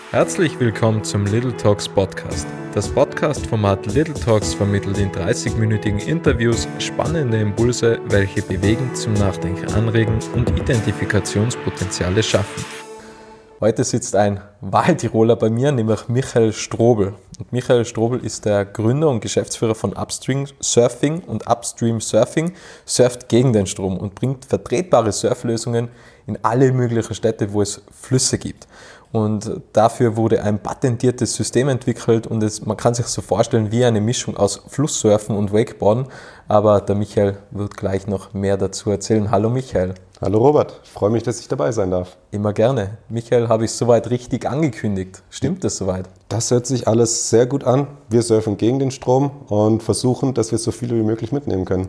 Herzlich willkommen zum Little Talks Podcast. Das Podcast-Format Little Talks vermittelt in 30-minütigen Interviews spannende Impulse, welche bewegen, zum Nachdenken anregen und Identifikationspotenziale schaffen. Heute sitzt ein Wahltiroler bei mir, nämlich Michael Strobl. Und Michael Strobl ist der Gründer und Geschäftsführer von Upstream Surfing, und Upstream Surfing surft gegen den Strom und bringt vertretbare Surflösungen in alle möglichen Städte, wo es Flüsse gibt. Und dafür wurde ein patentiertes System entwickelt und man kann sich so vorstellen wie eine Mischung aus Flusssurfen und Wakeboarden. Aber der Michael wird gleich noch mehr dazu erzählen. Hallo Michael. Hallo Robert, ich freue mich, dass ich dabei sein darf. Immer gerne. Michael, habe ich soweit richtig angekündigt? Stimmt das soweit? Das hört sich alles sehr gut an. Wir surfen gegen den Strom und versuchen, dass wir so viele wie möglich mitnehmen können.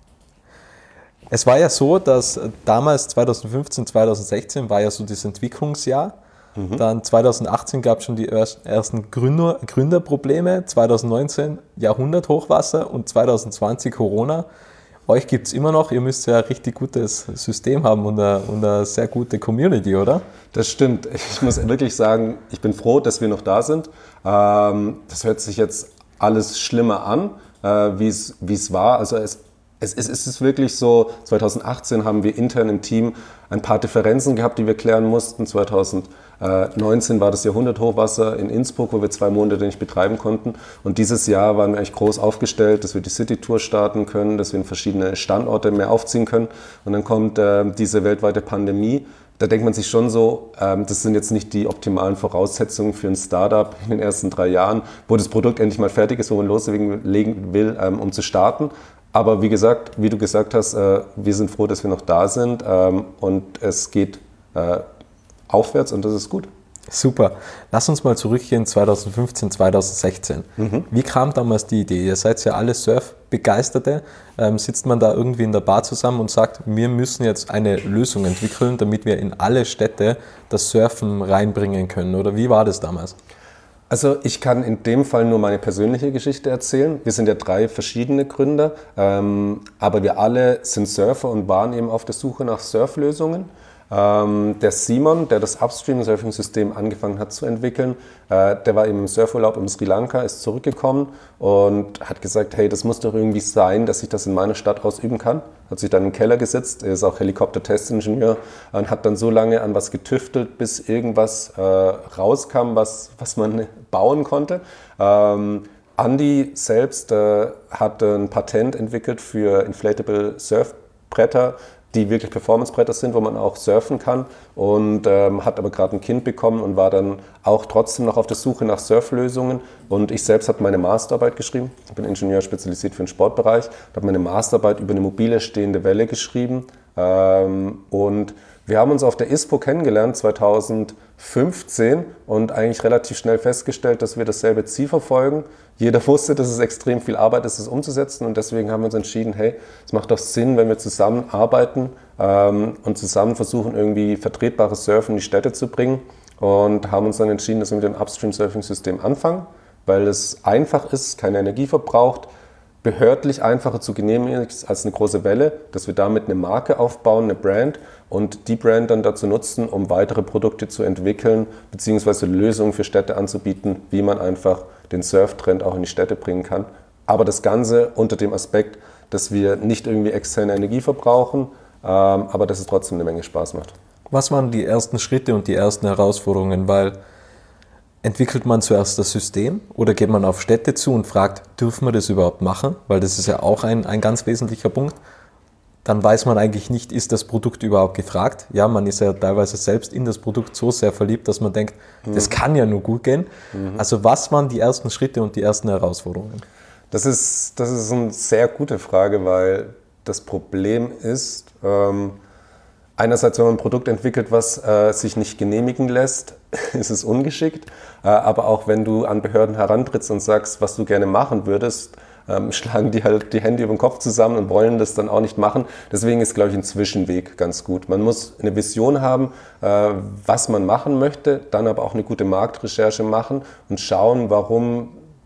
Es war ja so, dass damals 2015, 2016 war ja so das Entwicklungsjahr. Dann 2018 gab es schon die ersten Gründerprobleme, 2019 Jahrhunderthochwasser und 2020 Corona. Euch gibt es immer noch, ihr müsst ja ein richtig gutes System haben und eine sehr gute Community, oder? Das stimmt. Ich muss wirklich sagen, ich bin froh, dass wir noch da sind. Das hört sich jetzt alles schlimmer an, wie es war. Also es ist wirklich so, 2018 haben wir intern im Team ein paar Differenzen gehabt, die wir klären mussten. 2019 war das Jahrhunderthochwasser in Innsbruck, wo wir 2 Monate nicht betreiben konnten. Und dieses Jahr waren wir eigentlich groß aufgestellt, dass wir die City-Tour starten können, dass wir in verschiedene Standorte mehr aufziehen können. Und dann kommt diese weltweite Pandemie. Da denkt man sich schon so, das sind jetzt nicht die optimalen Voraussetzungen für ein Startup in den ersten 3 Jahren, wo das Produkt endlich mal fertig ist, wo man loslegen will, um zu starten. Aber wie du gesagt hast, wir sind froh, dass wir noch da sind und es geht aufwärts und das ist gut. Super. Lass uns mal zurückgehen 2015, 2016. Wie kam damals die Idee? Ihr seid ja alle Surf-Begeisterte. Sitzt man da irgendwie in der Bar zusammen und sagt, wir müssen jetzt eine Lösung entwickeln, damit wir in alle Städte das Surfen reinbringen können? Oder wie war das damals? Also ich kann in dem Fall nur meine persönliche Geschichte erzählen. Wir sind ja 3 verschiedene Gründer, aber wir alle sind Surfer und waren eben auf der Suche nach Surflösungen. Der Simon, der das Upstream-Surfing-System angefangen hat zu entwickeln, der war eben im Surfurlaub in Sri Lanka, ist zurückgekommen und hat gesagt, hey, das muss doch irgendwie sein, dass ich das in meiner Stadt ausüben kann. Hat sich dann im Keller gesetzt, er ist auch Helikopter-Testingenieur und hat dann so lange an was getüftelt, bis irgendwas rauskam, was man bauen konnte. Andy selbst hat ein Patent entwickelt für Inflatable Surfbretter, die wirklich Performance-Bretter sind, wo man auch surfen kann und hat aber gerade ein Kind bekommen und war dann auch trotzdem noch auf der Suche nach Surflösungen. Und ich selbst habe meine Masterarbeit geschrieben. Ich bin Ingenieur spezialisiert für den Sportbereich. Ich habe meine Masterarbeit über eine mobile stehende Welle geschrieben und wir haben uns auf der ISPO kennengelernt 2015 und eigentlich relativ schnell festgestellt, dass wir dasselbe Ziel verfolgen. Jeder wusste, dass es extrem viel Arbeit ist, es umzusetzen und deswegen haben wir uns entschieden, hey, es macht doch Sinn, wenn wir zusammenarbeiten und zusammen versuchen, irgendwie vertretbares Surfen in die Städte zu bringen und haben uns dann entschieden, dass wir mit dem Upstream-Surfing-System anfangen, weil es einfach ist, keine Energie verbraucht, behördlich einfacher zu genehmigen ist als eine große Welle, dass wir damit eine Marke aufbauen, eine Brand und die Brand dann dazu nutzen, um weitere Produkte zu entwickeln bzw. Lösungen für Städte anzubieten, wie man einfach den Surftrend auch in die Städte bringen kann. Aber das Ganze unter dem Aspekt, dass wir nicht irgendwie externe Energie verbrauchen, aber dass es trotzdem eine Menge Spaß macht. Was waren die ersten Schritte und die ersten Herausforderungen? Weil entwickelt man zuerst das System oder geht man auf Städte zu und fragt, dürfen wir das überhaupt machen? Weil das ist ja auch ein ganz wesentlicher Punkt. Dann weiß man eigentlich nicht, ist das Produkt überhaupt gefragt? Ja, man ist ja teilweise selbst in das Produkt so sehr verliebt, dass man denkt, das kann ja nur gut gehen. Also was waren die ersten Schritte und die ersten Herausforderungen? Das ist eine sehr gute Frage, weil das Problem ist, einerseits, wenn man ein Produkt entwickelt, was sich nicht genehmigen lässt, ist es ungeschickt. Aber auch wenn du an Behörden herantrittst und sagst, was du gerne machen würdest, schlagen die halt die Hände über den Kopf zusammen und wollen das dann auch nicht machen. Deswegen ist, glaube ich, ein Zwischenweg ganz gut. Man muss eine Vision haben, was man machen möchte, dann aber auch eine gute Marktrecherche machen und schauen, warum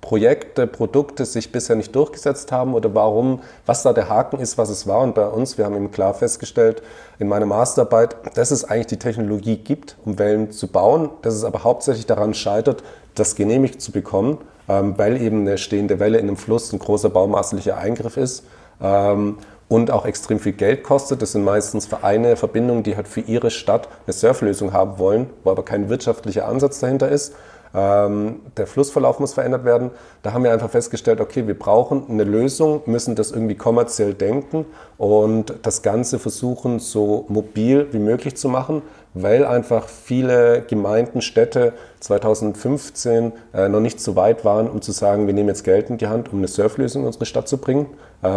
Projekte, Produkte sich bisher nicht durchgesetzt haben oder warum, was da der Haken ist, was es war. Und bei uns, wir haben eben klar festgestellt in meiner Masterarbeit, dass es eigentlich die Technologie gibt, um Wellen zu bauen, dass es aber hauptsächlich daran scheitert, das genehmigt zu bekommen, weil eben eine stehende Welle in einem Fluss ein großer baumaßlicher Eingriff ist. Und auch extrem viel Geld kostet. Das sind meistens Vereine, Verbindungen, die halt für ihre Stadt eine Surflösung haben wollen, wo aber kein wirtschaftlicher Ansatz dahinter ist. Der Flussverlauf muss verändert werden. Da haben wir einfach festgestellt, okay, wir brauchen eine Lösung, müssen das irgendwie kommerziell denken und das Ganze versuchen, so mobil wie möglich zu machen, weil einfach viele Gemeinden, Städte 2015 noch nicht so weit waren, um zu sagen, wir nehmen jetzt Geld in die Hand, um eine Surflösung in unsere Stadt zu bringen.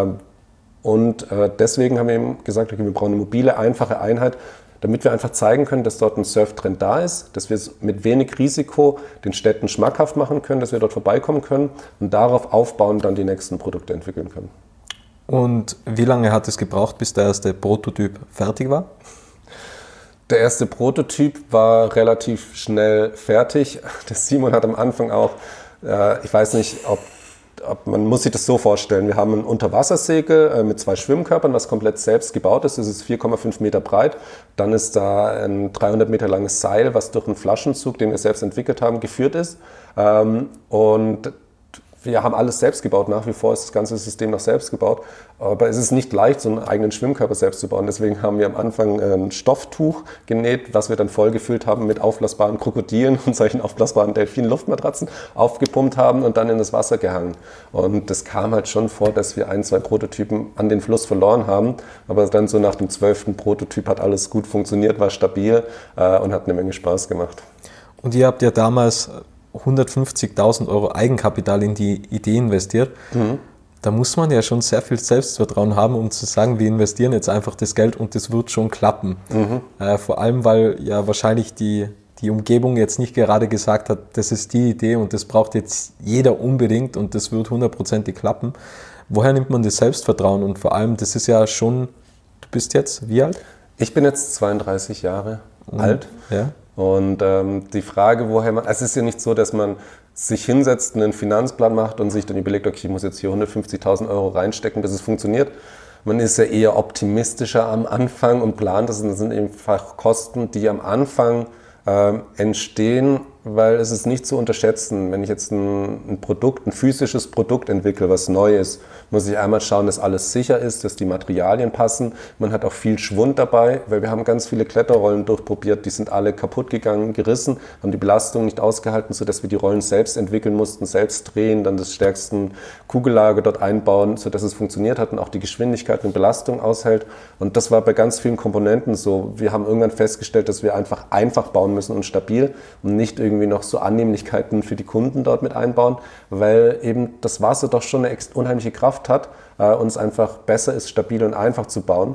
Und deswegen haben wir eben gesagt, okay, wir brauchen eine mobile, einfache Einheit, damit wir einfach zeigen können, dass dort ein Surftrend da ist, dass wir es mit wenig Risiko den Städten schmackhaft machen können, dass wir dort vorbeikommen können und darauf aufbauen dann die nächsten Produkte entwickeln können. Und wie lange hat es gebraucht, bis der erste Prototyp fertig war? Der erste Prototyp war relativ schnell fertig. Der Simon hat am Anfang auch, ich weiß nicht, man muss sich das so vorstellen, wir haben ein Unterwassersegel mit 2 Schwimmkörpern, was komplett selbst gebaut ist. Das ist 4,5 Meter breit. Dann ist da ein 300 Meter langes Seil, was durch einen Flaschenzug, den wir selbst entwickelt haben, geführt ist. Und wir haben alles selbst gebaut. Nach wie vor ist das ganze System noch selbst gebaut. Aber es ist nicht leicht, so einen eigenen Schwimmkörper selbst zu bauen. Deswegen haben wir am Anfang ein Stofftuch genäht, was wir dann vollgefüllt haben mit aufblasbaren Krokodilen und solchen aufblasbaren Delfin-Luftmatratzen, aufgepumpt haben und dann in das Wasser gehangen. Und das kam halt schon vor, dass wir 1, 2 Prototypen an den Fluss verloren haben. Aber dann so nach dem 12. Prototyp hat alles gut funktioniert, war stabil und hat eine Menge Spaß gemacht. Und ihr habt ja damals 150.000 Euro Eigenkapital in die Idee investiert. Mhm. Da muss man ja schon sehr viel Selbstvertrauen haben, um zu sagen, wir investieren jetzt einfach das Geld und das wird schon klappen. Mhm. Vor allem, weil ja wahrscheinlich die Umgebung jetzt nicht gerade gesagt hat, das ist die Idee und das braucht jetzt jeder unbedingt und das wird 100%ig klappen. Woher nimmt man das Selbstvertrauen? Und vor allem, das ist ja schon, du bist jetzt wie alt? Ich bin jetzt 32 Jahre alt. Ja. Und die Frage, woher man, es ist ja nicht so, dass man sich hinsetzt, einen Finanzplan macht und sich dann überlegt, okay, ich muss jetzt hier 150.000 Euro reinstecken, bis es funktioniert. Man ist ja eher optimistischer am Anfang und plant das. Und das sind einfach Kosten, die am Anfang entstehen, weil es ist nicht zu unterschätzen. Wenn ich jetzt ein physisches Produkt entwickle, was neu ist, muss ich einmal schauen, dass alles sicher ist, dass die Materialien passen. Man hat auch viel Schwund dabei, weil wir haben ganz viele Kletterrollen durchprobiert, die sind alle kaputt gegangen, gerissen, haben die Belastung nicht ausgehalten, sodass wir die Rollen selbst entwickeln mussten, selbst drehen, dann das stärkste Kugellager dort einbauen, sodass es funktioniert hat und auch die Geschwindigkeit und Belastung aushält. Und das war bei ganz vielen Komponenten so. Wir haben irgendwann festgestellt, dass wir einfach bauen müssen und stabil und nicht irgendwie noch so Annehmlichkeiten für die Kunden dort mit einbauen, weil eben das Wasser doch schon eine unheimliche Kraft hat und es einfach besser ist, stabil und einfach zu bauen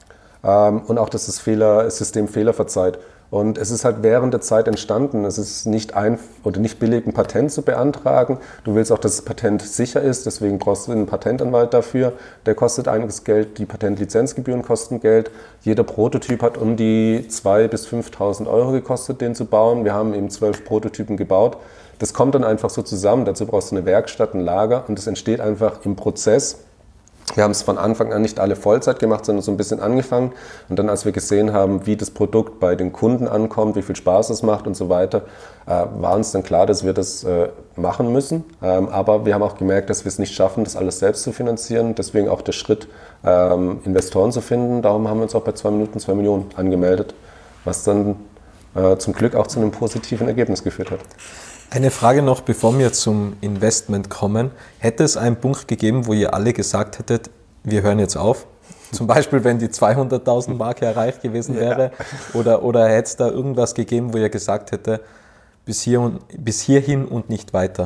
und auch, dass das System Fehler verzeiht. Und es ist halt während der Zeit entstanden. Es ist nicht billig, ein Patent zu beantragen. Du willst auch, dass das Patent sicher ist, deswegen brauchst du einen Patentanwalt dafür. Der kostet einiges Geld, die Patentlizenzgebühren kosten Geld. Jeder Prototyp hat um die 2.000 bis 5.000 Euro gekostet, den zu bauen. Wir haben eben 12 Prototypen gebaut. Das kommt dann einfach so zusammen. Dazu brauchst du eine Werkstatt, ein Lager und das entsteht einfach im Prozess. Wir haben es von Anfang an nicht alle Vollzeit gemacht, sondern so ein bisschen angefangen. Und dann, als wir gesehen haben, wie das Produkt bei den Kunden ankommt, wie viel Spaß es macht und so weiter, war uns dann klar, dass wir das machen müssen. Aber wir haben auch gemerkt, dass wir es nicht schaffen, das alles selbst zu finanzieren. Deswegen auch der Schritt, Investoren zu finden. Darum haben wir uns auch bei 2 Millionen angemeldet, was dann zum Glück auch zu einem positiven Ergebnis geführt hat. Eine Frage noch, bevor wir zum Investment kommen. Hätte es einen Punkt gegeben, wo ihr alle gesagt hättet, wir hören jetzt auf? Zum Beispiel, wenn die 200.000 Marke erreicht gewesen wäre? Ja. Oder hätte es da irgendwas gegeben, wo ihr gesagt hätte, bis hierhin und nicht weiter?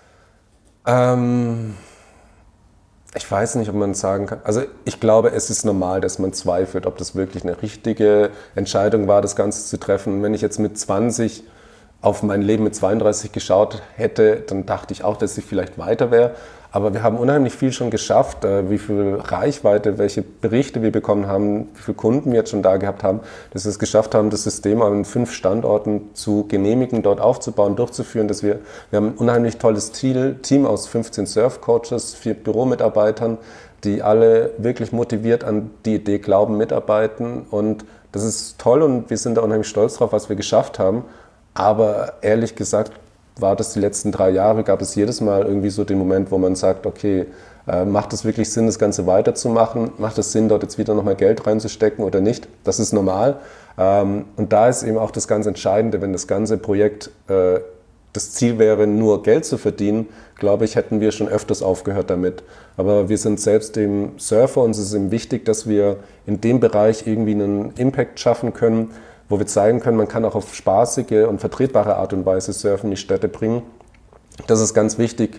Ich weiß nicht, ob man sagen kann. Also ich glaube, es ist normal, dass man zweifelt, ob das wirklich eine richtige Entscheidung war, das Ganze zu treffen. Und wenn ich jetzt mit 20 auf mein Leben mit 32 geschaut hätte, dann dachte ich auch, dass ich vielleicht weiter wäre. Aber wir haben unheimlich viel schon geschafft, wie viel Reichweite, welche Berichte wir bekommen haben, wie viele Kunden wir jetzt schon da gehabt haben, dass wir es geschafft haben, das System an 5 Standorten zu genehmigen, dort aufzubauen, durchzuführen. Wir haben ein unheimlich tolles Team aus 15 Surf-Coaches, 4 Büromitarbeitern, die alle wirklich motiviert an die Idee glauben, mitarbeiten. Und das ist toll und wir sind da unheimlich stolz drauf, was wir geschafft haben. Aber ehrlich gesagt, war das die letzten 3 Jahre, gab es jedes Mal irgendwie so den Moment, wo man sagt, okay, macht es wirklich Sinn, das Ganze weiterzumachen? Macht es Sinn, dort jetzt wieder nochmal Geld reinzustecken oder nicht? Das ist normal. Und da ist eben auch das ganz Entscheidende, wenn das ganze Projekt das Ziel wäre, nur Geld zu verdienen, glaube ich, hätten wir schon öfters aufgehört damit. Aber wir sind selbst eben Surfer und es ist eben wichtig, dass wir in dem Bereich irgendwie einen Impact schaffen können, wo wir zeigen können, man kann auch auf spaßige und vertretbare Art und Weise Surfen in die Städte bringen. Das ist ganz wichtig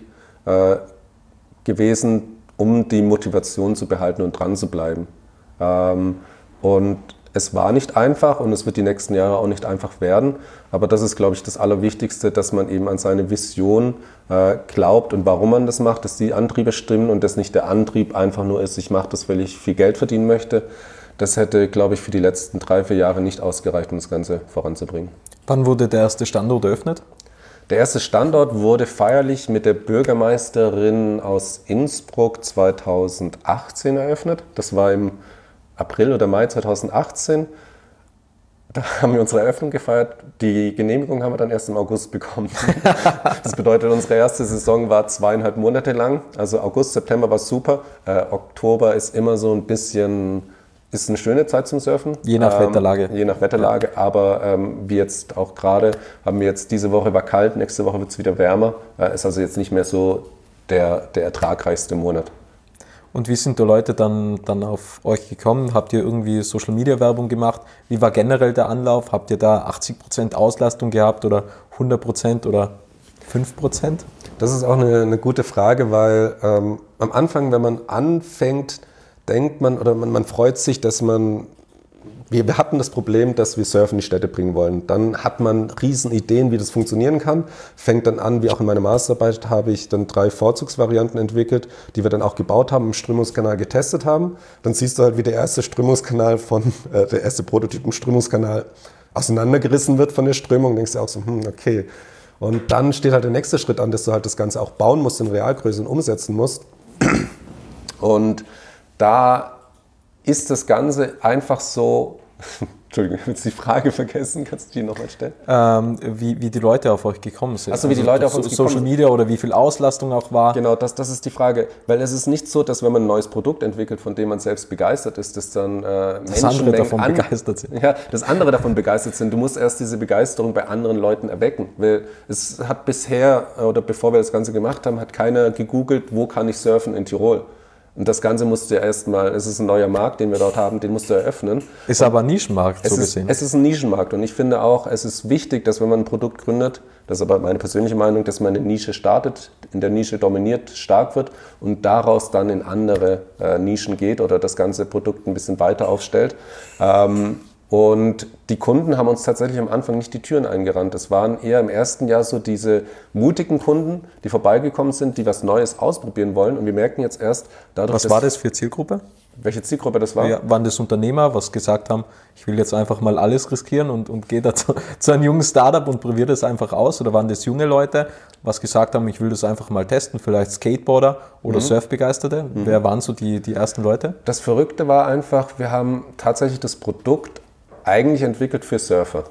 gewesen, um die Motivation zu behalten und dran zu bleiben. Und es war nicht einfach und es wird die nächsten Jahre auch nicht einfach werden, aber das ist, glaube ich, das Allerwichtigste, dass man eben an seine Vision glaubt und warum man das macht, dass die Antriebe stimmen und dass nicht der Antrieb einfach nur ist, ich mache das, weil ich viel Geld verdienen möchte. Das hätte, glaube ich, für die letzten 3-4 Jahre nicht ausgereicht, um das Ganze voranzubringen. Wann wurde der erste Standort eröffnet? Der erste Standort wurde feierlich mit der Bürgermeisterin aus Innsbruck 2018 eröffnet. Das war im April oder Mai 2018. Da haben wir unsere Eröffnung gefeiert. Die Genehmigung haben wir dann erst im August bekommen. Das bedeutet, unsere erste Saison war 2,5 Monate lang. Also August, September war super. Oktober ist immer so ein bisschen... Ist eine schöne Zeit zum Surfen. Je nach Wetterlage. Je nach Wetterlage, ja. Aber wie jetzt auch gerade, haben wir jetzt diese Woche war kalt, nächste Woche wird es wieder wärmer. Ist also jetzt nicht mehr so der ertragreichste Monat. Und wie sind die Leute dann auf euch gekommen? Habt ihr irgendwie Social-Media-Werbung gemacht? Wie war generell der Anlauf? Habt ihr da 80% Auslastung gehabt oder 100% oder 5%? Das ist auch eine gute Frage, weil am Anfang, wenn man anfängt, denkt man oder man freut sich, dass wir hatten das Problem, dass wir Surfen in die Städte bringen wollen. Dann hat man riesen Ideen, wie das funktionieren kann. Fängt dann an, wie auch in meiner Masterarbeit habe ich dann 3 Vorzugsvarianten entwickelt, die wir dann auch gebaut haben, im Strömungskanal getestet haben. Dann siehst du halt, wie der erste Strömungskanal der erste Prototyp im Strömungskanal auseinandergerissen wird von der Strömung. Denkst du auch so, okay. Und dann steht halt der nächste Schritt an, dass du halt das Ganze auch bauen musst in Realgröße und umsetzen musst. Und da ist das Ganze einfach so, Entschuldigung, ich habe jetzt die Frage vergessen, kannst du die nochmal stellen? Wie die Leute auf euch gekommen sind. Achso, wie die Leute auf uns gekommen sind. Social Media oder wie viel Auslastung auch war. Genau, das ist die Frage. Weil es ist nicht so, dass wenn man ein neues Produkt entwickelt, von dem man selbst begeistert ist, dass dann Menschen davon begeistert sind. Ja, dass andere davon begeistert sind. Du musst erst diese Begeisterung bei anderen Leuten erwecken. Weil es hat bisher, oder bevor wir das Ganze gemacht haben, hat keiner gegoogelt, wo kann ich surfen in Tirol. Und das Ganze musst du ja erstmal, es ist ein neuer Markt, den wir dort haben, den musst du eröffnen. Ist aber ein Nischenmarkt, so gesehen. Es ist ein Nischenmarkt und ich finde auch, es ist wichtig, dass wenn man ein Produkt gründet, das ist aber meine persönliche Meinung, dass man eine Nische startet, in der Nische dominiert, stark wird und daraus dann in andere Nischen geht oder das ganze Produkt ein bisschen weiter aufstellt. Und die Kunden haben uns tatsächlich am Anfang nicht die Türen eingerannt. Es waren eher im ersten Jahr so diese mutigen Kunden, die vorbeigekommen sind, die was Neues ausprobieren wollen. Und wir merken jetzt erst dadurch, Was war das für Zielgruppe? Welche Zielgruppe das war? Ja, waren das Unternehmer, was gesagt haben, ich will jetzt einfach mal alles riskieren und gehe da zu einem jungen Startup und probiere das einfach aus? Oder waren das junge Leute, was gesagt haben, ich will das einfach mal testen, vielleicht Skateboarder oder Surfbegeisterte? Wer waren so die ersten Leute? Das Verrückte war einfach, wir haben tatsächlich das Produkt eigentlich entwickelt für Surfer.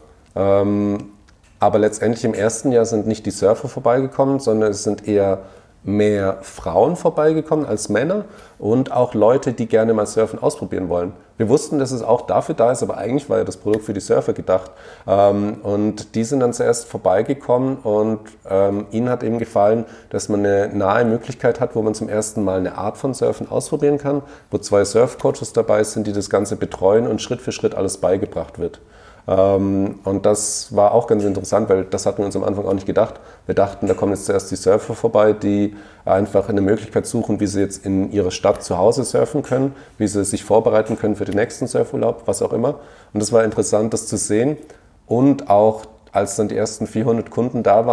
Aber letztendlich im ersten Jahr sind nicht die Surfer vorbeigekommen, sondern es sind eher mehr Frauen vorbeigekommen als Männer und auch Leute, die gerne mal Surfen ausprobieren wollen. Wir wussten, dass es auch dafür da ist, aber eigentlich war ja das Produkt für die Surfer gedacht. Und die sind dann zuerst vorbeigekommen und ihnen hat eben gefallen, dass man eine nahe Möglichkeit hat, wo man zum ersten Mal eine Art von Surfen ausprobieren kann, wo 2 Surfcoaches dabei sind, die das Ganze betreuen und Schritt für Schritt alles beigebracht wird. Und das war auch ganz interessant, weil das hatten wir uns am Anfang auch nicht gedacht. Wir dachten, da kommen jetzt zuerst die Surfer vorbei, die einfach eine Möglichkeit suchen, wie sie jetzt in ihrer Stadt zu Hause surfen können, wie sie sich vorbereiten können für den nächsten Surfurlaub, was auch immer. Und das war interessant, das zu sehen. Und auch, als dann die ersten 400 Kunden da waren,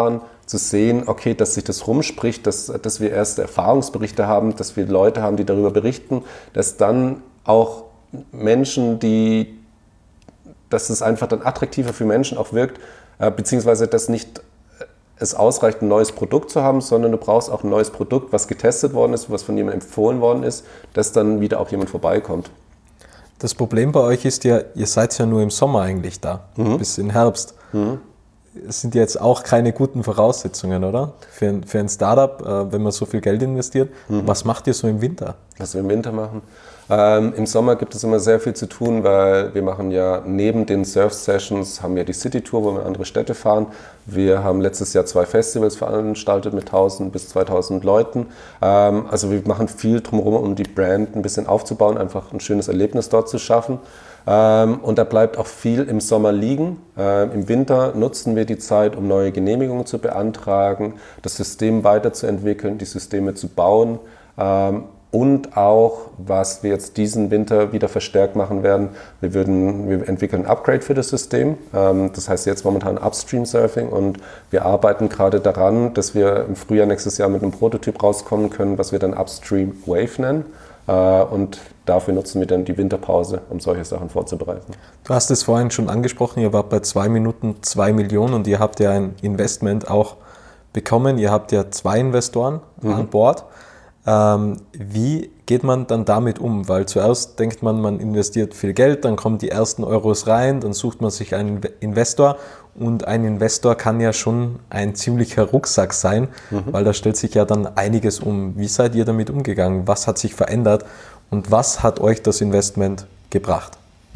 zu sehen, okay, dass sich das rumspricht, dass wir erste Erfahrungsberichte haben, dass wir Leute haben, die darüber berichten, dass dann auch Menschen, dass es einfach dann attraktiver für Menschen auch wirkt, beziehungsweise dass nicht es ausreicht, ein neues Produkt zu haben, sondern du brauchst auch ein neues Produkt, was getestet worden ist, was von jemandem empfohlen worden ist, dass dann wieder auch jemand vorbeikommt. Das Problem bei euch ist ja, ihr seid ja nur im Sommer eigentlich da, bis in Herbst. Es sind jetzt auch keine guten Voraussetzungen, oder? Für ein Startup, wenn man so viel Geld investiert. Was macht ihr so im Winter? Was wir im Winter machen? Im Sommer gibt es immer sehr viel zu tun, weil wir machen ja neben den Surf-Sessions, haben wir die City-Tour, wo wir in andere Städte fahren. Wir haben letztes Jahr 2 Festivals veranstaltet mit 1000 bis 2000 Leuten. Also wir machen viel drumherum, um die Brand ein bisschen aufzubauen, einfach ein schönes Erlebnis dort zu schaffen. Und da bleibt auch viel im Sommer liegen. Im Winter nutzen wir die Zeit, um neue Genehmigungen zu beantragen, das System weiterzuentwickeln, die Systeme zu bauen. Und auch, was wir jetzt diesen Winter wieder verstärkt machen werden, wir entwickeln ein Upgrade für das System. Das heißt jetzt momentan Upstream Surfing und wir arbeiten gerade daran, dass wir im Frühjahr nächstes Jahr mit einem Prototyp rauskommen können, was wir dann Upstream Wave nennen. Und dafür nutzen wir dann die Winterpause, um solche Sachen vorzubereiten. Du hast es vorhin schon angesprochen, ihr wart bei 2 Minuten 2 Millionen und ihr habt ja ein Investment auch bekommen. Ihr habt ja 2 Investoren an Bord. Wie geht man dann damit um? Weil zuerst denkt man investiert viel Geld, dann kommen die ersten Euros rein, dann sucht man sich einen Investor und ein Investor kann ja schon ein ziemlicher Rucksack sein, weil da stellt sich ja dann einiges um. Wie seid ihr damit umgegangen? Was hat sich verändert und was hat euch das Investment gebracht?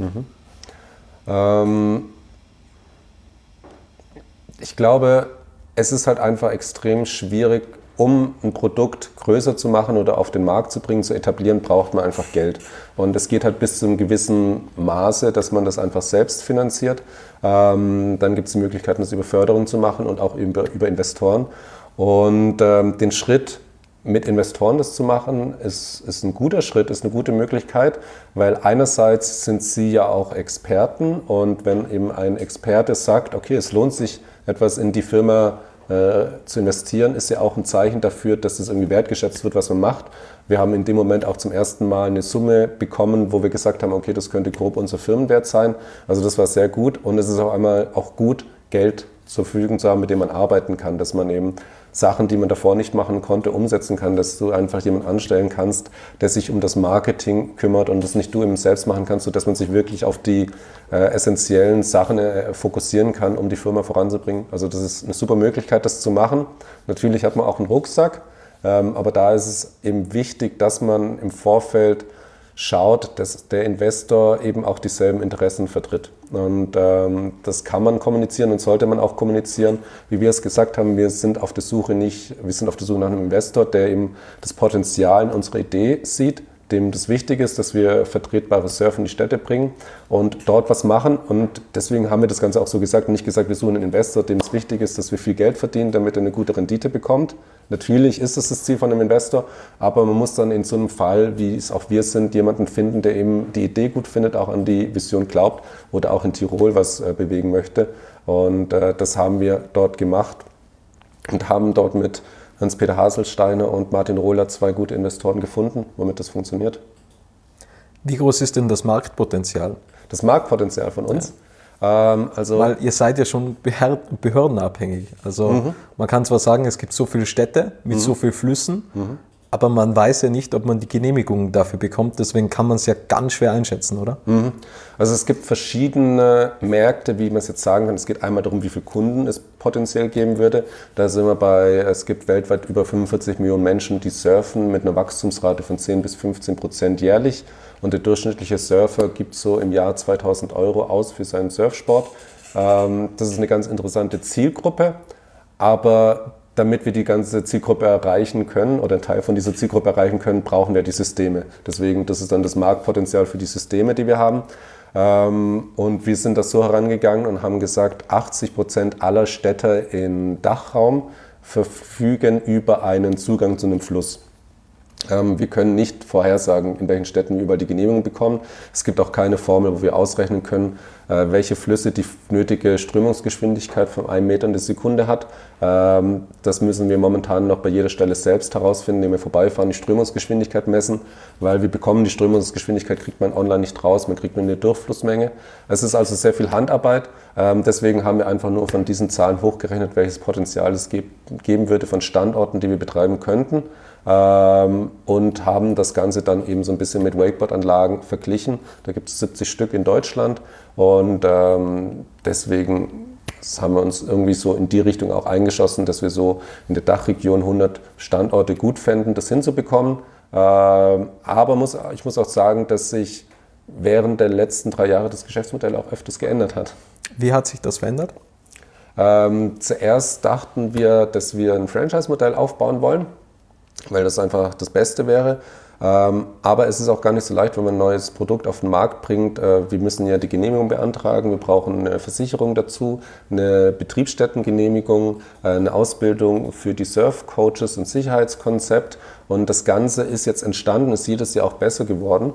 Ich glaube, es ist halt einfach extrem schwierig, um ein Produkt größer zu machen oder auf den Markt zu bringen, zu etablieren, braucht man einfach Geld. Und es geht halt bis zu einem gewissen Maße, dass man das einfach selbst finanziert. Dann gibt es die Möglichkeit, das über Förderung zu machen und auch über Investoren. Und den Schritt mit Investoren das zu machen, ist ein guter Schritt, ist eine gute Möglichkeit, weil einerseits sind sie ja auch Experten und wenn eben ein Experte sagt, okay, es lohnt sich, etwas in die Firma zu investieren, ist ja auch ein Zeichen dafür, dass es irgendwie wertgeschätzt wird, was man macht. Wir haben in dem Moment auch zum ersten Mal eine Summe bekommen, wo wir gesagt haben, okay, das könnte grob unser Firmenwert sein. Also das war sehr gut und es ist auch einmal auch gut, Geld zur Verfügung zu haben, mit dem man arbeiten kann, dass man eben Sachen, die man davor nicht machen konnte, umsetzen kann, dass du einfach jemanden anstellen kannst, der sich um das Marketing kümmert und das nicht du eben selbst machen kannst, sodass man sich wirklich auf die essentiellen Sachen fokussieren kann, um die Firma voranzubringen. Also das ist eine super Möglichkeit, das zu machen. Natürlich hat man auch einen Rucksack, aber da ist es eben wichtig, dass man im Vorfeld schaut, dass der Investor eben auch dieselben Interessen vertritt. Und das kann man kommunizieren und sollte man auch kommunizieren. Wie wir es gesagt haben, wir sind auf der Suche nach einem Investor, der eben das Potenzial in unserer Idee sieht, dem das wichtig ist, dass wir vertretbares Surfen in die Städte bringen und dort was machen. Und deswegen haben wir das Ganze auch so gesagt, nicht gesagt, wir suchen einen Investor, dem es wichtig ist, dass wir viel Geld verdienen, damit er eine gute Rendite bekommt. Natürlich ist das Ziel von einem Investor, aber man muss dann in so einem Fall, wie es auch wir sind, jemanden finden, der eben die Idee gut findet, auch an die Vision glaubt oder auch in Tirol was bewegen möchte. Und das haben wir dort gemacht und haben dort mit Hans-Peter Haselsteiner und Martin Rohler 2 gute Investoren gefunden, womit das funktioniert. Wie groß ist denn das Marktpotenzial? Das Marktpotenzial von uns? Weil ihr seid ja schon behördenabhängig. Also man kann zwar sagen, es gibt so viele Städte mit so vielen Flüssen, aber man weiß ja nicht, ob man die Genehmigung dafür bekommt. Deswegen kann man es ja ganz schwer einschätzen, oder? Also es gibt verschiedene Märkte, wie man es jetzt sagen kann. Es geht einmal darum, wie viele Kunden es potenziell geben würde. Da sind wir es gibt weltweit über 45 Millionen Menschen, die surfen mit einer Wachstumsrate von 10-15% jährlich. Und der durchschnittliche Surfer gibt so im Jahr 2.000 € aus für seinen Surfsport. Das ist eine ganz interessante Zielgruppe, aber damit wir die ganze Zielgruppe erreichen können oder einen Teil von dieser Zielgruppe erreichen können, brauchen wir die Systeme. Deswegen, das ist dann das Marktpotenzial für die Systeme, die wir haben. Und wir sind das so herangegangen und haben gesagt, 80% aller Städte im Dachraum verfügen über einen Zugang zu einem Fluss. Wir können nicht vorhersagen, in welchen Städten wir überall die Genehmigung bekommen. Es gibt auch keine Formel, wo wir ausrechnen können, welche Flüsse die nötige Strömungsgeschwindigkeit von 1 Meter in der Sekunde hat. Das müssen wir momentan noch bei jeder Stelle selbst herausfinden, indem wir vorbeifahren, die Strömungsgeschwindigkeit messen, weil wir bekommen die Strömungsgeschwindigkeit, kriegt man online nicht raus, man kriegt nur eine Durchflussmenge. Es ist also sehr viel Handarbeit, deswegen haben wir einfach nur von diesen Zahlen hochgerechnet, welches Potenzial es geben würde von Standorten, die wir betreiben könnten. Und haben das Ganze dann eben so ein bisschen mit Wakeboard-Anlagen verglichen. Da gibt es 70 Stück in Deutschland und deswegen haben wir uns irgendwie so in die Richtung auch eingeschossen, dass wir so in der Dachregion 100 Standorte gut fänden, das hinzubekommen. Aber ich muss auch sagen, dass sich während der letzten 3 Jahre das Geschäftsmodell auch öfters geändert hat. Wie hat sich das verändert? Zuerst dachten wir, dass wir ein Franchise-Modell aufbauen wollen, weil das einfach das Beste wäre. Aber es ist auch gar nicht so leicht, wenn man ein neues Produkt auf den Markt bringt. Wir müssen ja die Genehmigung beantragen, wir brauchen eine Versicherung dazu, eine Betriebsstättengenehmigung, eine Ausbildung für die Surf-Coaches, ein Sicherheitskonzept. Und das Ganze ist jetzt entstanden, ist jedes Jahr auch besser geworden.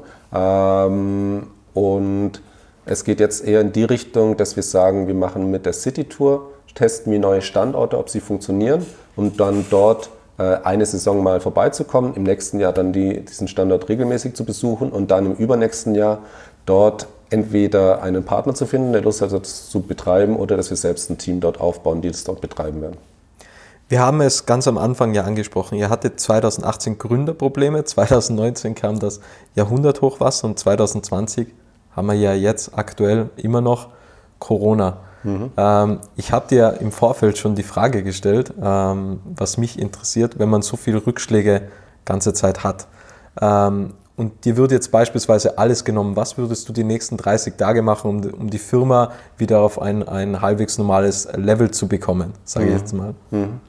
Und es geht jetzt eher in die Richtung, dass wir sagen, wir machen mit der City-Tour, testen wir neue Standorte, ob sie funktionieren, um dann dort eine Saison mal vorbeizukommen, im nächsten Jahr dann diesen Standort regelmäßig zu besuchen und dann im übernächsten Jahr dort entweder einen Partner zu finden, der Lust hat, das zu betreiben, oder dass wir selbst ein Team dort aufbauen, die das dort betreiben werden. Wir haben es ganz am Anfang ja angesprochen. Ihr hattet 2018 Gründerprobleme, 2019 kam das Jahrhunderthochwasser und 2020 haben wir ja jetzt aktuell immer noch Corona. Ich habe dir im Vorfeld schon die Frage gestellt, was mich interessiert, wenn man so viele Rückschläge ganze Zeit hat. Und dir wird jetzt beispielsweise alles genommen. Was würdest du die nächsten 30 Tage machen, um die Firma wieder auf ein halbwegs normales Level zu bekommen, sage ich jetzt mal?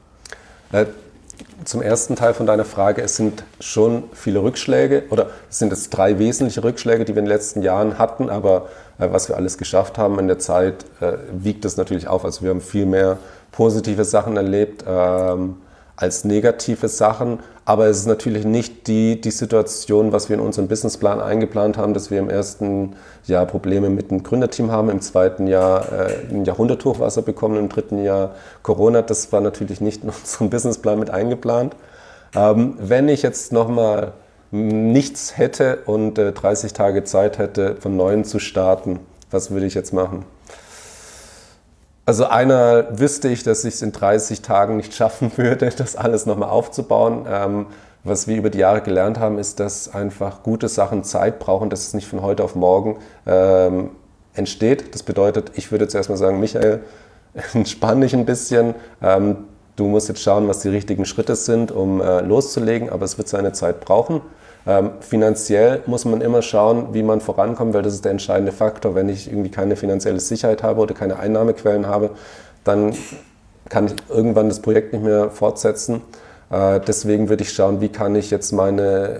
Zum ersten Teil von deiner Frage, es sind schon viele Rückschläge, oder es sind jetzt 3 wesentliche Rückschläge, die wir in den letzten Jahren hatten, aber was wir alles geschafft haben in der Zeit, wiegt das natürlich auf. Also wir haben viel mehr positive Sachen erlebt als negative Sachen, aber es ist natürlich nicht die Situation, was wir in unserem Businessplan eingeplant haben, dass wir im ersten Jahr Probleme mit dem Gründerteam haben, im zweiten Jahr ein Jahrhunderthochwasser bekommen, im dritten Jahr Corona. Das war natürlich nicht in unserem Businessplan mit eingeplant. Wenn ich jetzt nochmal nichts hätte und 30 Tage Zeit hätte, von Neuem zu starten, was würde ich jetzt machen? Also wüsste ich, dass ich es in 30 Tagen nicht schaffen würde, das alles nochmal aufzubauen. Was wir über die Jahre gelernt haben, ist, dass einfach gute Sachen Zeit brauchen, dass es nicht von heute auf morgen entsteht. Das bedeutet, ich würde jetzt erstmal sagen, Michael, entspann dich ein bisschen. Du musst jetzt schauen, was die richtigen Schritte sind, um loszulegen, aber es wird seine Zeit brauchen. Finanziell muss man immer schauen, wie man vorankommt, weil das ist der entscheidende Faktor. Wenn ich irgendwie keine finanzielle Sicherheit habe oder keine Einnahmequellen habe, dann kann ich irgendwann das Projekt nicht mehr fortsetzen. Deswegen würde ich schauen, wie kann ich jetzt mir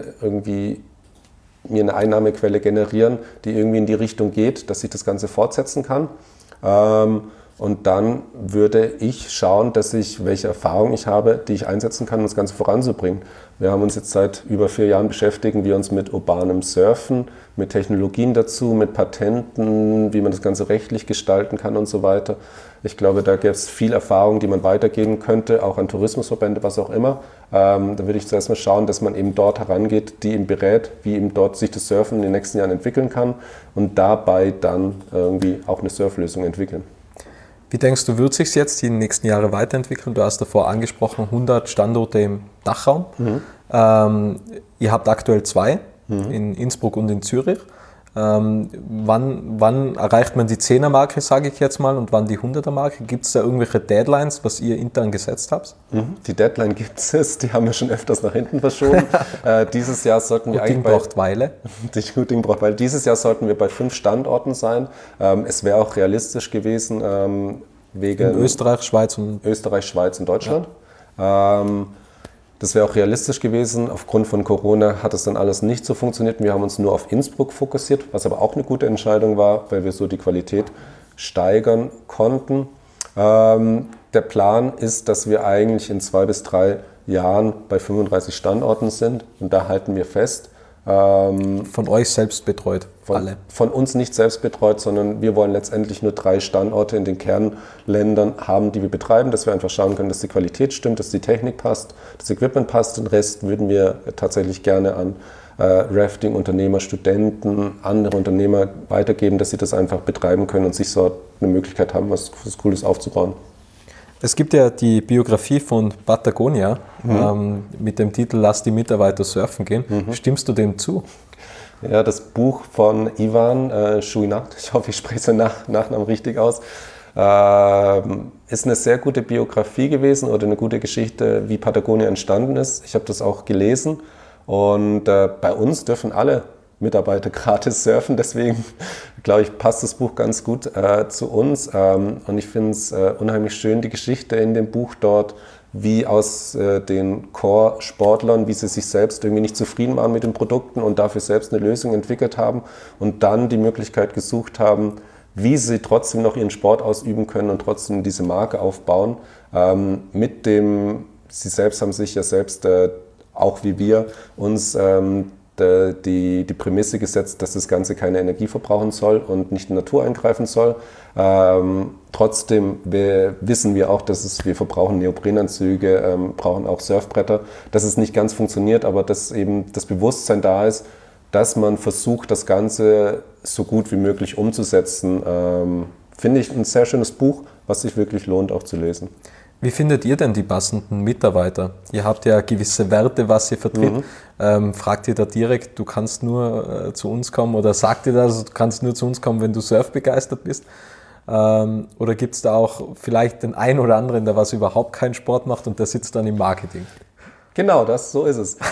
eine Einnahmequelle generieren, die irgendwie in die Richtung geht, dass ich das Ganze fortsetzen kann. Und dann würde ich schauen, welche Erfahrung ich habe, die ich einsetzen kann, um das Ganze voranzubringen. Wir haben uns jetzt seit über 4 Jahren beschäftigen wir uns mit urbanem Surfen, mit Technologien dazu, mit Patenten, wie man das Ganze rechtlich gestalten kann und so weiter. Ich glaube, da gibt es viel Erfahrung, die man weitergeben könnte, auch an Tourismusverbände, was auch immer. Da würde ich zuerst mal schauen, dass man eben dort herangeht, die ihm berät, wie eben dort sich das Surfen in den nächsten Jahren entwickeln kann und dabei dann irgendwie auch eine Surflösung entwickeln. Wie denkst du, wird sich jetzt die nächsten Jahre weiterentwickeln? Du hast davor angesprochen, 100 Standorte im Dachraum. Ihr habt aktuell 2, in Innsbruck und in Zürich. Wann erreicht man die 10er-Marke, sage ich jetzt mal, und wann die 100er-Marke? Gibt es da irgendwelche Deadlines, was ihr intern gesetzt habt? Die Deadline gibt es, die haben wir schon öfters nach hinten verschoben. Dieses Jahr sollten wir Gutding braucht Weile. Gutding braucht Weile. Dieses Jahr sollten wir bei 5 Standorten sein. Es wäre auch realistisch gewesen, wegen in Österreich, Schweiz und Deutschland. Ja. Das wäre auch realistisch gewesen. Aufgrund von Corona hat es dann alles nicht so funktioniert. Wir haben uns nur auf Innsbruck fokussiert, was aber auch eine gute Entscheidung war, weil wir so die Qualität steigern konnten. Der Plan ist, dass wir eigentlich in 2 bis 3 Jahren bei 35 Standorten sind und da halten wir fest. Von euch selbst betreut, alle? Von uns nicht selbst betreut, sondern wir wollen letztendlich nur 3 Standorte in den Kernländern haben, die wir betreiben, dass wir einfach schauen können, dass die Qualität stimmt, dass die Technik passt, das Equipment passt. Den Rest würden wir tatsächlich gerne an Rafting-Unternehmer, Studenten, andere Unternehmer weitergeben, dass sie das einfach betreiben können und sich so eine Möglichkeit haben, was Cooles aufzubauen. Es gibt ja die Biografie von Patagonia mit dem Titel Lass die Mitarbeiter surfen gehen. Stimmst du dem zu? Ja, das Buch von Ivan Chouinard, ich hoffe, ich spreche seinen Nachnamen richtig aus, ist eine sehr gute Biografie gewesen oder eine gute Geschichte, wie Patagonia entstanden ist. Ich habe das auch gelesen und bei uns dürfen alle Mitarbeiter gratis surfen, deswegen glaube ich, passt das Buch ganz gut zu uns und ich finde es unheimlich schön, die Geschichte in dem Buch dort, wie aus den Core-Sportlern, wie sie sich selbst irgendwie nicht zufrieden waren mit den Produkten und dafür selbst eine Lösung entwickelt haben und dann die Möglichkeit gesucht haben, wie sie trotzdem noch ihren Sport ausüben können und trotzdem diese Marke aufbauen. Sie selbst haben sich ja selbst, auch wie wir, uns die Prämisse gesetzt, dass das Ganze keine Energie verbrauchen soll und nicht in die Natur eingreifen soll. Trotzdem wissen wir auch, wir verbrauchen Neoprenanzüge, brauchen auch Surfbretter, dass es nicht ganz funktioniert, aber dass eben das Bewusstsein da ist, dass man versucht, das Ganze so gut wie möglich umzusetzen. Finde ich ein sehr schönes Buch, was sich wirklich lohnt auch zu lesen. Wie findet ihr denn die passenden Mitarbeiter? Ihr habt ja gewisse Werte, was ihr vertritt. Fragt ihr da direkt, du kannst nur zu uns kommen oder sagt ihr das, du kannst nur zu uns kommen, wenn du surfbegeistert bist? Oder gibt es da auch vielleicht den einen oder anderen, der was überhaupt keinen Sport macht und der sitzt dann im Marketing? Genau, so ist es.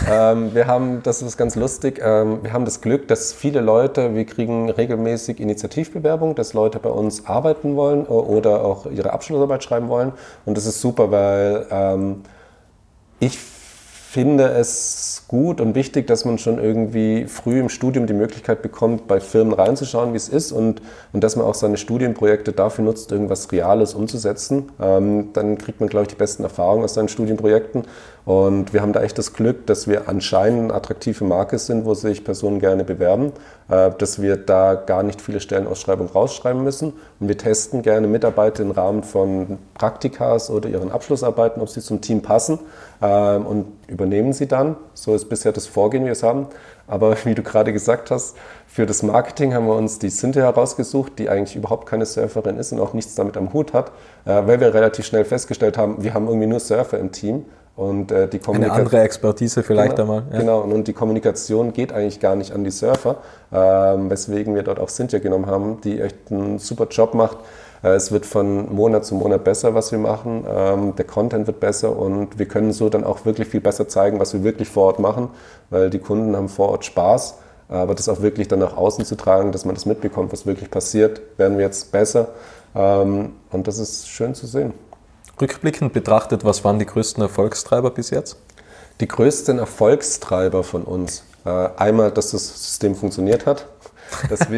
Das ist ganz lustig, wir haben das Glück, dass viele Leute, wir kriegen regelmäßig Initiativbewerbungen, dass Leute bei uns arbeiten wollen oder auch ihre Abschlussarbeit schreiben wollen. Und das ist super, weil ich finde es gut und wichtig, dass man schon irgendwie früh im Studium die Möglichkeit bekommt, bei Firmen reinzuschauen, wie es ist und dass man auch seine Studienprojekte dafür nutzt, irgendwas Reales umzusetzen. Dann kriegt man, glaube ich, die besten Erfahrungen aus seinen Studienprojekten. Und wir haben da echt das Glück, dass wir anscheinend eine attraktive Marke sind, wo sich Personen gerne bewerben, dass wir da gar nicht viele Stellenausschreibungen rausschreiben müssen. Und wir testen gerne Mitarbeiter im Rahmen von Praktikas oder ihren Abschlussarbeiten, ob sie zum Team passen und übernehmen sie dann. So ist bisher das Vorgehen, wie wir es haben. Aber wie du gerade gesagt hast, für das Marketing haben wir uns die Cynthia herausgesucht, die eigentlich überhaupt keine Surferin ist und auch nichts damit am Hut hat, weil wir relativ schnell festgestellt haben, wir haben irgendwie nur Surfer im Team. Und eine andere Expertise vielleicht einmal. Ja. Genau, und die Kommunikation geht eigentlich gar nicht an die Surfer, weswegen wir dort auch Cynthia genommen haben, die echt einen super Job macht. Es wird von Monat zu Monat besser, was wir machen. Der Content wird besser und wir können so dann auch wirklich viel besser zeigen, was wir wirklich vor Ort machen, weil die Kunden haben vor Ort Spaß. Aber das auch wirklich dann nach außen zu tragen, dass man das mitbekommt, was wirklich passiert, werden wir jetzt besser. Und das ist schön zu sehen. Rückblickend betrachtet, was waren die größten Erfolgstreiber bis jetzt? Die größten Erfolgstreiber von uns. Einmal, dass das System funktioniert hat. Das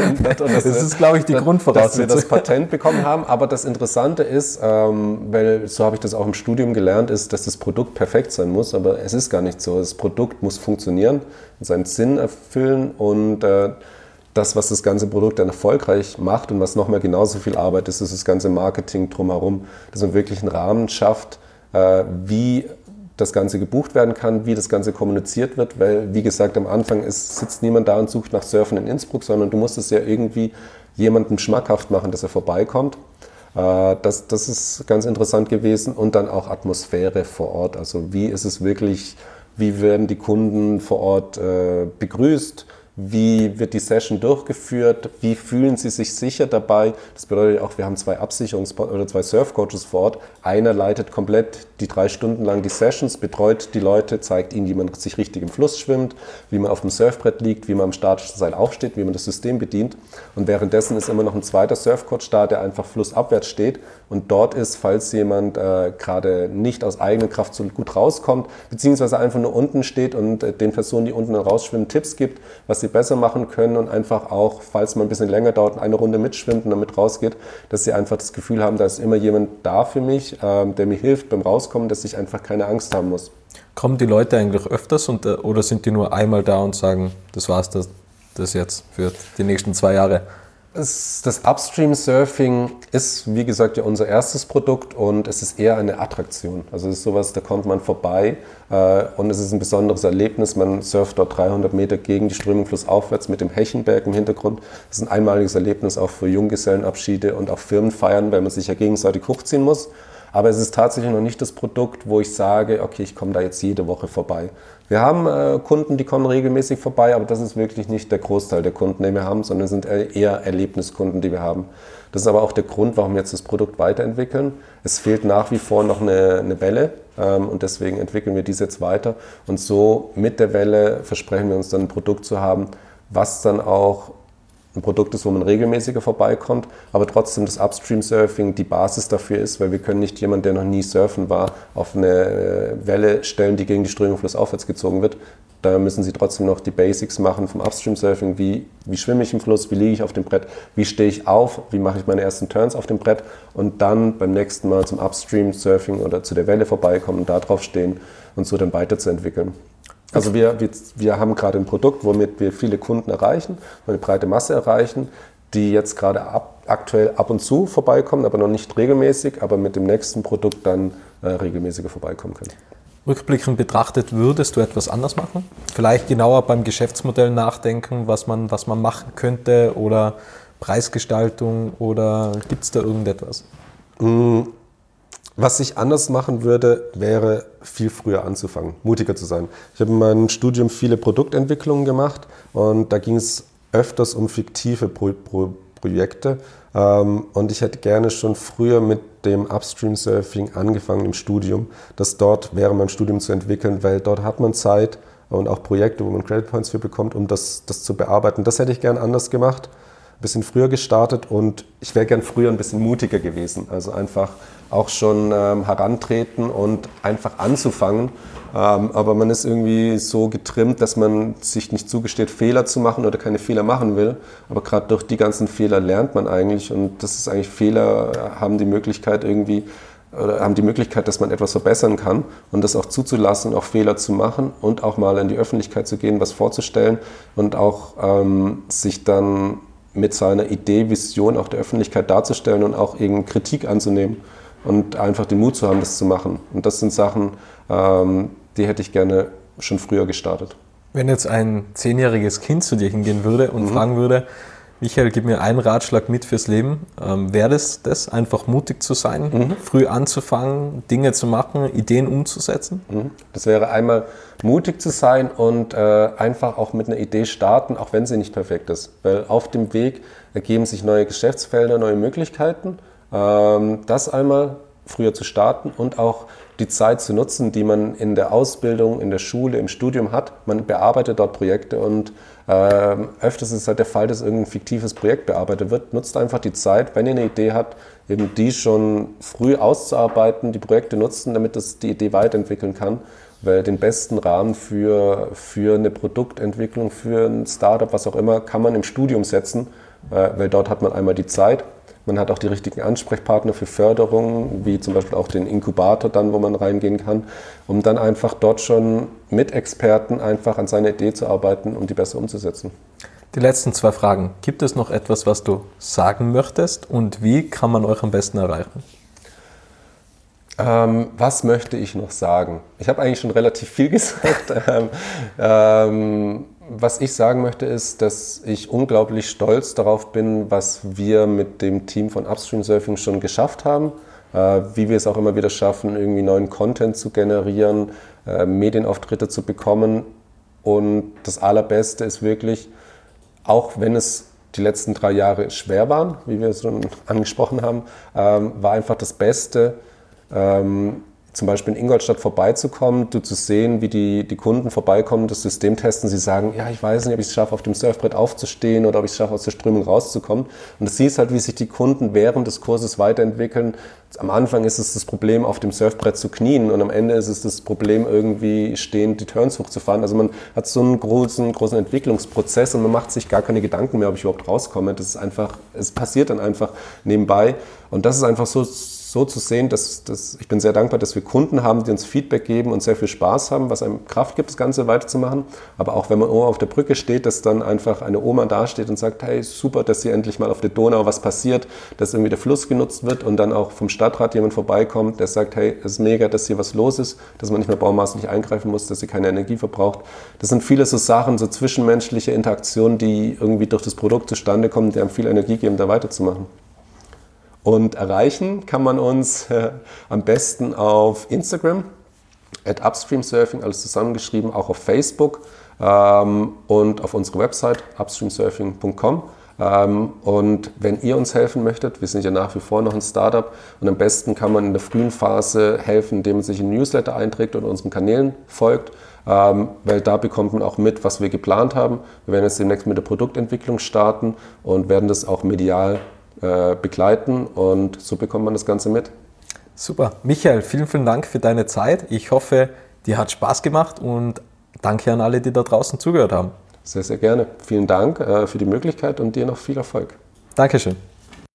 ist, glaube ich, die Grundvoraussetzung. Dass wir das Patent bekommen haben. Aber das Interessante ist, weil so habe ich das auch im Studium gelernt, ist, dass das Produkt perfekt sein muss. Aber es ist gar nicht so. Das Produkt muss funktionieren, seinen Sinn erfüllen und das, was das ganze Produkt dann erfolgreich macht und was nochmal genauso viel Arbeit ist, ist das ganze Marketing drumherum, dass man wirklich einen Rahmen schafft, wie das Ganze gebucht werden kann, wie das Ganze kommuniziert wird, weil, wie gesagt, am Anfang sitzt niemand da und sucht nach Surfen in Innsbruck, sondern du musst es ja irgendwie jemandem schmackhaft machen, dass er vorbeikommt. Das ist ganz interessant gewesen und dann auch Atmosphäre vor Ort, also wie ist es wirklich, wie werden die Kunden vor Ort begrüßt, wie wird die Session durchgeführt, wie fühlen sie sich sicher dabei. Das bedeutet auch, wir haben zwei Surfcoaches vor Ort. Einer leitet komplett die 3 Stunden lang die Sessions, betreut die Leute, zeigt ihnen, wie man sich richtig im Fluss schwimmt, wie man auf dem Surfbrett liegt, wie man am statischen Seil aufsteht, wie man das System bedient. Und währenddessen ist immer noch ein zweiter Surfcoach da, der einfach flussabwärts steht und dort ist, falls jemand gerade nicht aus eigener Kraft so gut rauskommt, beziehungsweise einfach nur unten steht und den Personen, die unten rausschwimmen, Tipps gibt, was sie besser machen können und einfach auch, falls man ein bisschen länger dauert, eine Runde mitschwimmt und damit rausgeht, dass sie einfach das Gefühl haben, da ist immer jemand da für mich, der mir hilft beim Rauskommen, dass ich einfach keine Angst haben muss. Kommen die Leute eigentlich öfters oder sind die nur einmal da und sagen, das war's das jetzt für die nächsten 2 Jahre? Das Upstream-Surfing ist, wie gesagt, ja unser erstes Produkt und es ist eher eine Attraktion. Also es ist sowas, da kommt man vorbei und es ist ein besonderes Erlebnis. Man surft dort 300 Meter gegen die Strömung flussaufwärts mit dem Hechenberg im Hintergrund. Das ist ein einmaliges Erlebnis auch für Junggesellenabschiede und auch Firmenfeiern, weil man sich ja gegenseitig hochziehen muss. Aber es ist tatsächlich noch nicht das Produkt, wo ich sage, okay, ich komme da jetzt jede Woche vorbei. Wir haben Kunden, die kommen regelmäßig vorbei, aber das ist wirklich nicht der Großteil der Kunden, die wir haben, sondern es sind eher Erlebniskunden, die wir haben. Das ist aber auch der Grund, warum wir jetzt das Produkt weiterentwickeln. Es fehlt nach wie vor noch eine Welle und deswegen entwickeln wir diese jetzt weiter. Und so mit der Welle versprechen wir uns dann ein Produkt zu haben, was dann auch ein Produkt ist, wo man regelmäßiger vorbeikommt, aber trotzdem das Upstream-Surfing die Basis dafür ist, weil wir können nicht jemanden, der noch nie surfen war, auf eine Welle stellen, die gegen die Strömung flussaufwärts gezogen wird. Da müssen sie trotzdem noch die Basics machen vom Upstream-Surfing, wie schwimme ich im Fluss, wie liege ich auf dem Brett, wie stehe ich auf, wie mache ich meine ersten Turns auf dem Brett und dann beim nächsten Mal zum Upstream-Surfing oder zu der Welle vorbeikommen und da drauf stehen und so dann weiterzuentwickeln. Also wir haben gerade ein Produkt, womit wir viele Kunden erreichen, eine breite Masse erreichen, die jetzt gerade aktuell ab und zu vorbeikommen, aber noch nicht regelmäßig, aber mit dem nächsten Produkt dann regelmäßiger vorbeikommen können. Rückblickend betrachtet, würdest du etwas anders machen? Vielleicht genauer beim Geschäftsmodell nachdenken, was man machen könnte oder Preisgestaltung oder gibt es da irgendetwas? Was ich anders machen würde, wäre viel früher anzufangen, mutiger zu sein. Ich habe in meinem Studium viele Produktentwicklungen gemacht und da ging es öfters um fiktive Projekte und ich hätte gerne schon früher mit dem Upstream-Surfing angefangen im Studium, das dort während meinem Studium zu entwickeln, weil dort hat man Zeit und auch Projekte, wo man Credit Points für bekommt, um das zu bearbeiten. Das hätte ich gern anders gemacht, ein bisschen früher gestartet und ich wäre gern früher ein bisschen mutiger gewesen, also einfach auch schon herantreten und einfach anzufangen. Aber man ist irgendwie so getrimmt, dass man sich nicht zugesteht, Fehler zu machen oder keine Fehler machen will. Aber gerade durch die ganzen Fehler lernt man eigentlich und das ist eigentlich, Fehler haben die Möglichkeit irgendwie, oder haben die Möglichkeit, dass man etwas verbessern kann und das auch zuzulassen, auch Fehler zu machen und auch mal in die Öffentlichkeit zu gehen, was vorzustellen und auch sich dann mit seiner Idee, Vision auch der Öffentlichkeit darzustellen und auch irgendeine Kritik anzunehmen und einfach den Mut zu haben, das zu machen. Und das sind Sachen, die hätte ich gerne schon früher gestartet. Wenn jetzt ein 10-jähriges Kind zu dir hingehen würde und fragen würde, Michael, gib mir einen Ratschlag mit fürs Leben, wäre das einfach mutig zu sein, früh anzufangen, Dinge zu machen, Ideen umzusetzen? Das wäre einmal mutig zu sein und einfach auch mit einer Idee starten, auch wenn sie nicht perfekt ist. Weil auf dem Weg ergeben sich neue Geschäftsfelder, neue Möglichkeiten. Das einmal früher zu starten und auch die Zeit zu nutzen, die man in der Ausbildung, in der Schule, im Studium hat. Man bearbeitet dort Projekte und öfters ist es halt der Fall, dass irgendein fiktives Projekt bearbeitet wird. Nutzt einfach die Zeit, wenn ihr eine Idee habt, eben die schon früh auszuarbeiten, die Projekte nutzen, damit es die Idee weiterentwickeln kann. Weil den besten Rahmen für eine Produktentwicklung, für ein Startup, was auch immer, kann man im Studium setzen, weil dort hat man einmal die Zeit. Man hat auch die richtigen Ansprechpartner für Förderung, wie zum Beispiel auch den Inkubator dann, wo man reingehen kann, um dann einfach dort schon mit Experten einfach an seiner Idee zu arbeiten, um die besser umzusetzen. Die letzten 2 Fragen. Gibt es noch etwas, was du sagen möchtest und wie kann man euch am besten erreichen? Was möchte ich noch sagen? Ich habe eigentlich schon relativ viel gesagt. Was ich sagen möchte, ist, dass ich unglaublich stolz darauf bin, was wir mit dem Team von Upstream Surfing schon geschafft haben. Wie wir es auch immer wieder schaffen, irgendwie neuen Content zu generieren, Medienauftritte zu bekommen. Und das Allerbeste ist wirklich, auch wenn es die letzten 3 Jahre schwer waren, wie wir es schon angesprochen haben, war einfach das Beste, zum Beispiel in Ingolstadt vorbeizukommen, zu sehen, wie die Kunden vorbeikommen, das System testen, sie sagen, ja, ich weiß nicht, ob ich es schaffe, auf dem Surfbrett aufzustehen oder ob ich es schaffe, aus der Strömung rauszukommen. Und du siehst halt, wie sich die Kunden während des Kurses weiterentwickeln. Am Anfang ist es das Problem, auf dem Surfbrett zu knien und am Ende ist es das Problem, irgendwie stehend die Turns hochzufahren. Also man hat so einen großen Entwicklungsprozess und man macht sich gar keine Gedanken mehr, ob ich überhaupt rauskomme. Das ist einfach, es passiert dann einfach nebenbei. Und das ist einfach so zu sehen, dass ich bin sehr dankbar, dass wir Kunden haben, die uns Feedback geben und sehr viel Spaß haben, was einem Kraft gibt, das Ganze weiterzumachen. Aber auch wenn man auf der Brücke steht, dass dann einfach eine Oma dasteht und sagt, hey, super, dass hier endlich mal auf der Donau was passiert, dass irgendwie der Fluss genutzt wird und dann auch vom Stadtrat jemand vorbeikommt, der sagt, hey, es ist mega, dass hier was los ist, dass man nicht mehr baumaßlich eingreifen muss, dass sie keine Energie verbraucht. Das sind viele so Sachen, so zwischenmenschliche Interaktionen, die irgendwie durch das Produkt zustande kommen, die einem viel Energie geben, da weiterzumachen. Und erreichen kann man uns am besten auf Instagram, @upstreamsurfing, alles zusammengeschrieben, auch auf Facebook und auf unserer Website upstreamsurfing.com. Und wenn ihr uns helfen möchtet, wir sind ja nach wie vor noch ein Startup und am besten kann man in der frühen Phase helfen, indem man sich in Newsletter einträgt oder unseren Kanälen folgt, weil da bekommt man auch mit, was wir geplant haben. Wir werden jetzt demnächst mit der Produktentwicklung starten und werden das auch medial begleiten und so bekommt man das Ganze mit. Super. Michael, vielen, vielen Dank für deine Zeit. Ich hoffe, dir hat Spaß gemacht und danke an alle, die da draußen zugehört haben. Sehr, sehr gerne. Vielen Dank für die Möglichkeit und dir noch viel Erfolg. Dankeschön.